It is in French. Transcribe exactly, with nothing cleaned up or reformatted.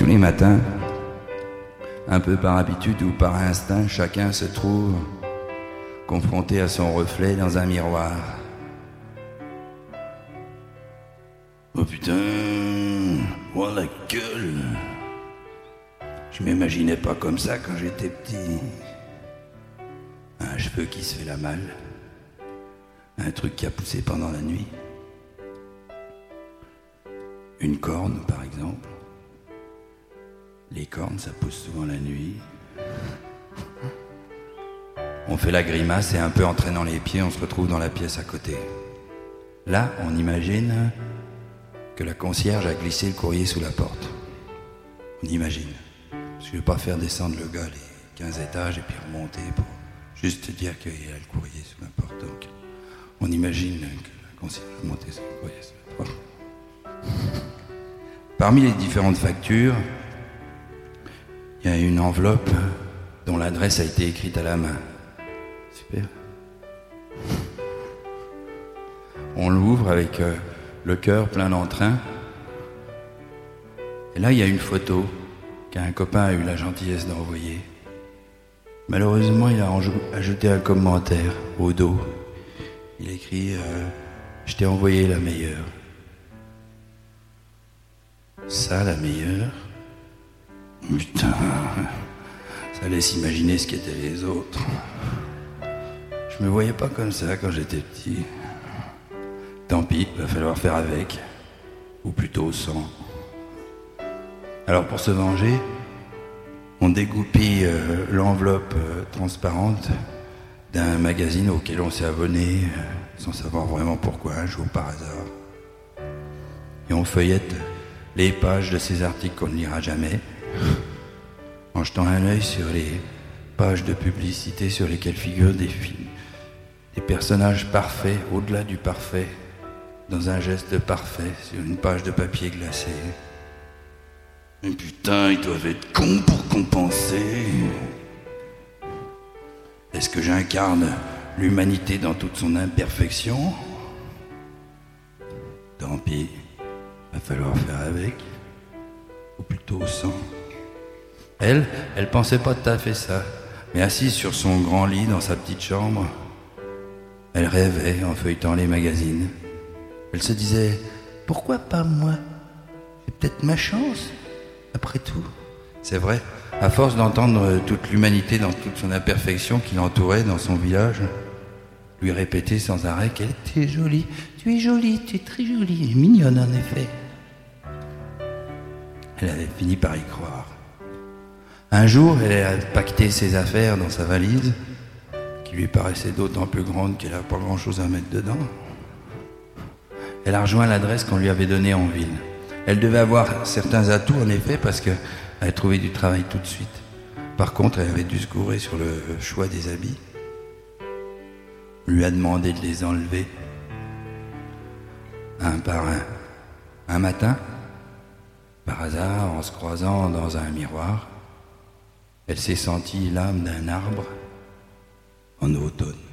tous les matins, un peu par habitude ou par instinct, chacun se trouve confronté à son reflet dans un miroir. Oh putain, oh la gueule! Je m'imaginais pas comme ça quand j'étais petit. Un cheveu qui se fait la malle, un truc qui a poussé pendant la nuit, une corne par exemple. Les cornes, ça pousse souvent la nuit. On fait la grimace et un peu en traînant les pieds, on se retrouve dans la pièce à côté. Là, on imagine que la concierge a glissé le courrier sous la porte. On imagine. Parce que je ne vais pas faire descendre le gars les quinze étages et puis remonter pour juste dire qu'il y a le courrier sous la porte. Donc, on imagine que la concierge a monté sur le courrier sous la porte. Parmi les différentes factures, il y a une enveloppe dont l'adresse a été écrite à la main. Super. On l'ouvre avec euh, le cœur plein d'entrain. Et là, il y a une photo qu'un copain a eu la gentillesse d'envoyer. Malheureusement, il a ajouté un commentaire au dos. Il écrit euh, « Je t'ai envoyé la meilleure ». Ça, la meilleure? Putain, ça laisse imaginer ce qu'étaient les autres. Je me voyais pas comme ça quand j'étais petit. Tant pis, il va falloir faire avec, ou plutôt sans. Alors pour se venger, on dégoupille euh, l'enveloppe euh, transparente d'un magazine auquel on s'est abonné, euh, sans savoir vraiment pourquoi, un jour par hasard. Et on feuillette les pages de ces articles qu'on ne lira jamais, en jetant un œil sur les pages de publicité sur lesquelles figurent des films, des personnages parfaits, au-delà du parfait, dans un geste parfait, sur une page de papier glacé. Mais putain, ils doivent être cons pour compenser. Est-ce que j'incarne l'humanité dans toute son imperfection? Tant pis, va falloir faire avec, ou plutôt sans. Elle, elle pensait pas tout à fait ça, mais assise sur son grand lit dans sa petite chambre, elle rêvait en feuilletant les magazines. Elle se disait, pourquoi pas moi? C'est peut-être ma chance, après tout. C'est vrai, à force d'entendre toute l'humanité dans toute son imperfection qui l'entourait dans son village, lui répéter sans arrêt qu'elle était jolie. Tu es jolie, tu es très jolie, et mignonne en effet. Elle avait fini par y croire. Un jour, elle a pacté ses affaires dans sa valise, qui lui paraissait d'autant plus grande qu'elle n'a pas grand-chose à mettre dedans. Elle a rejoint l'adresse qu'on lui avait donnée en ville. Elle devait avoir certains atouts, en effet, parce qu'elle a trouvé du travail tout de suite. Par contre, elle avait dû se gourer sur le choix des habits. On lui a demandé de les enlever, un par un. Un matin, par hasard, en se croisant dans un miroir, elle s'est sentie l'âme d'un arbre en automne.